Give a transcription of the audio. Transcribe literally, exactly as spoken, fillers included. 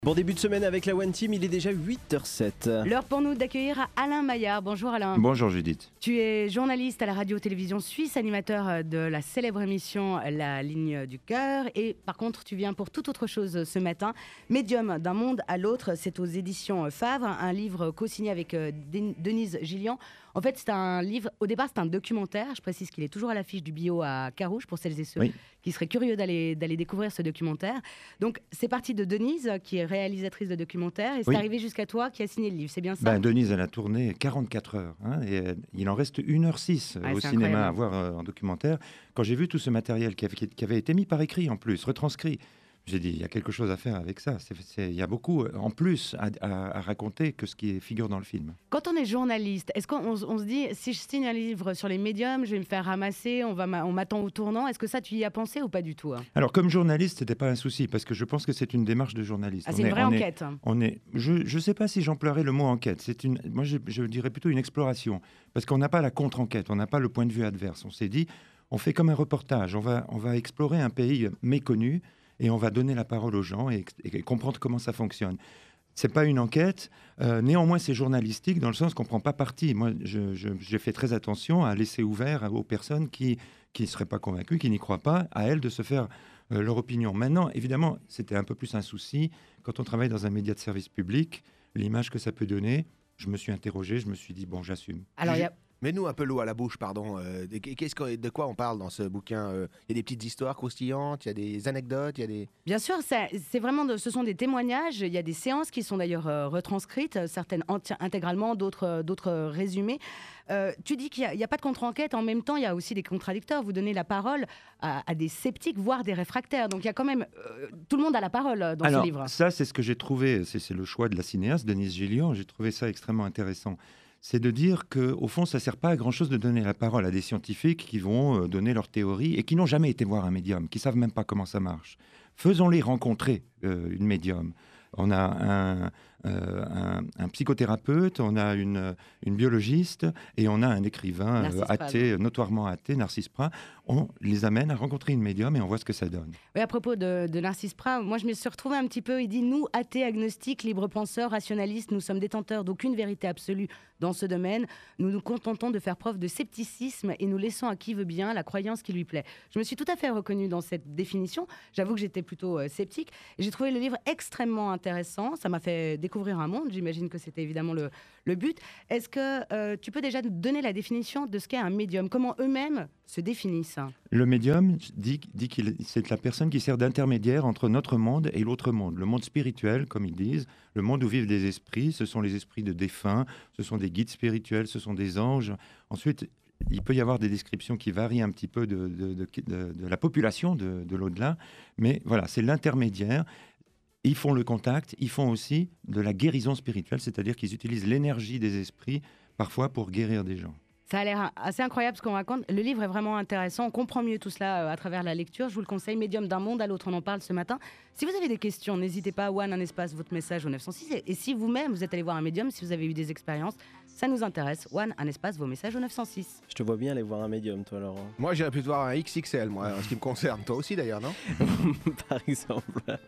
Bon début de semaine avec la One Team, il est déjà huit heures zéro sept. L'heure pour nous d'accueillir Alain Maillard. Bonjour Alain. Bonjour Judith. Tu es journaliste à la radio-télévision suisse, animateur de la célèbre émission La Ligne du Cœur. Et par contre, tu viens pour toute autre chose ce matin. Médium d'un monde à l'autre, c'est aux éditions Favre, un livre co-signé avec Denise Gillian. En fait, c'est un livre, au départ, c'est un documentaire. Je précise qu'il est toujours à l'affiche du bio à Carouge pour celles et ceux oui. qui seraient curieux d'aller, d'aller découvrir ce documentaire. Donc, c'est parti de Denise, qui est réalisatrice de documentaire, et c'est oui. arrivé jusqu'à toi qui a signé le livre. C'est bien ça? ben, Denise, elle a tourné quarante-quatre heures. Hein, et euh, il en reste une heure six ah, au cinéma incroyable. à voir euh, en documentaire. Quand j'ai vu tout ce matériel qui avait, qui avait été mis par écrit en plus, retranscrit, j'ai dit, il y a quelque chose à faire avec ça. C'est, c'est, il y a beaucoup, en plus, à, à, à raconter que ce qui figure dans le film. Quand on est journaliste, est-ce qu'on on se dit, si je signe un livre sur les médiums, je vais me faire ramasser, on, va on m'attend au tournant. Est-ce que ça, tu y as pensé ou pas du tout? Alors, comme journaliste, ce n'était pas un souci, parce que je pense que c'est une démarche de journaliste. Ah, c'est on une est, vraie on enquête. Est, on est, je ne sais pas si j'emploierais le mot enquête. C'est une, moi, je, je dirais plutôt une exploration, parce qu'on n'a pas la contre-enquête, on n'a pas le point de vue adverse. On s'est dit, on fait comme un reportage, on va, on va explorer un pays méconnu, et on va donner la parole aux gens et, et comprendre comment ça fonctionne. Ce n'est pas une enquête, euh, néanmoins c'est journalistique dans le sens qu'on ne prend pas parti. Moi, je, je, j'ai fait très attention à laisser ouvert aux personnes qui ne seraient pas convaincues, qui n'y croient pas, à elles de se faire euh, leur opinion. Maintenant, évidemment, c'était un peu plus un souci. Quand on travaille dans un média de service public, l'image que ça peut donner, je me suis interrogé, je me suis dit, bon, j'assume. Alors, il y a... Mets-nous un peu l'eau à la bouche, pardon. Euh, qu'est-ce que, de quoi on parle dans ce bouquin? Il euh, y a des petites histoires croustillantes, il y a des anecdotes, il y a des... Bien sûr, c'est, c'est vraiment de, ce sont des témoignages. Il y a des séances qui sont d'ailleurs euh, retranscrites, certaines enti- intégralement, d'autres, euh, d'autres résumés. Euh, tu dis qu'il n'y a, a pas de contre-enquête. En même temps, il y a aussi des contradicteurs. Vous donnez la parole à, à des sceptiques, voire des réfractaires. Donc il y a quand même... Euh, tout le monde a la parole dans Alors, ce livre. Ça, c'est ce que j'ai trouvé. C'est, c'est le choix de la cinéaste, Denise Gillian. J'ai trouvé ça extrêmement intéressant. C'est de dire qu'au fond, ça ne sert pas à grand-chose de donner la parole à des scientifiques qui vont euh, donner leur théorie et qui n'ont jamais été voir un médium, qui ne savent même pas comment ça marche. Faisons-les rencontrer euh, une médium. On a un, euh, un, un psychothérapeute, on a une, une biologiste et on a un écrivain euh, athée, notoirement athée, Narcisse Prat. On les amène à rencontrer une médium et on voit ce que ça donne. Oui, à propos de, de Narcisse Prat, moi je me suis retrouvée un petit peu, il dit « Nous, athées, agnostiques, libres penseurs, rationalistes, nous sommes détenteurs d'aucune vérité absolue dans ce domaine. Nous nous contentons de faire preuve de scepticisme et nous laissons à qui veut bien la croyance qui lui plaît. » Je me suis tout à fait reconnue dans cette définition. J'avoue que j'étais plutôt euh, sceptique. Et j'ai trouvé le livre extrêmement intéressant. Ça m'a fait découvrir un monde. J'imagine que c'était évidemment le, le but. Est-ce que euh, tu peux déjà donner la définition de ce qu'est un médium? Comment eux-mêmes se définissent? Le médium dit, dit que c'est la personne qui sert d'intermédiaire entre notre monde et l'autre monde. Le monde spirituel, comme ils disent, le monde où vivent des esprits, ce sont les esprits de défunts, ce sont des guides spirituels, ce sont des anges. Ensuite, il peut y avoir des descriptions qui varient un petit peu de, de, de, de, de la population de, de l'au-delà, mais voilà, c'est l'intermédiaire. Ils font le contact, ils font aussi de la guérison spirituelle, c'est-à-dire qu'ils utilisent l'énergie des esprits parfois pour guérir des gens. Ça a l'air assez incroyable ce qu'on raconte. Le livre est vraiment intéressant. On comprend mieux tout cela à travers la lecture. Je vous le conseille. Médium d'un monde à l'autre, on en parle ce matin. Si vous avez des questions, n'hésitez pas. One, un espace, votre message au neuf cent six. Et si vous-même, vous êtes allé voir un médium, si vous avez eu des expériences, ça nous intéresse. One, un espace, vos messages au neuf cent six. Je te vois bien aller voir un médium, toi, Laurent. Moi, j'irais plutôt voir un X X L, moi, en ce qui me concerne. Toi aussi, d'ailleurs, non? Par exemple.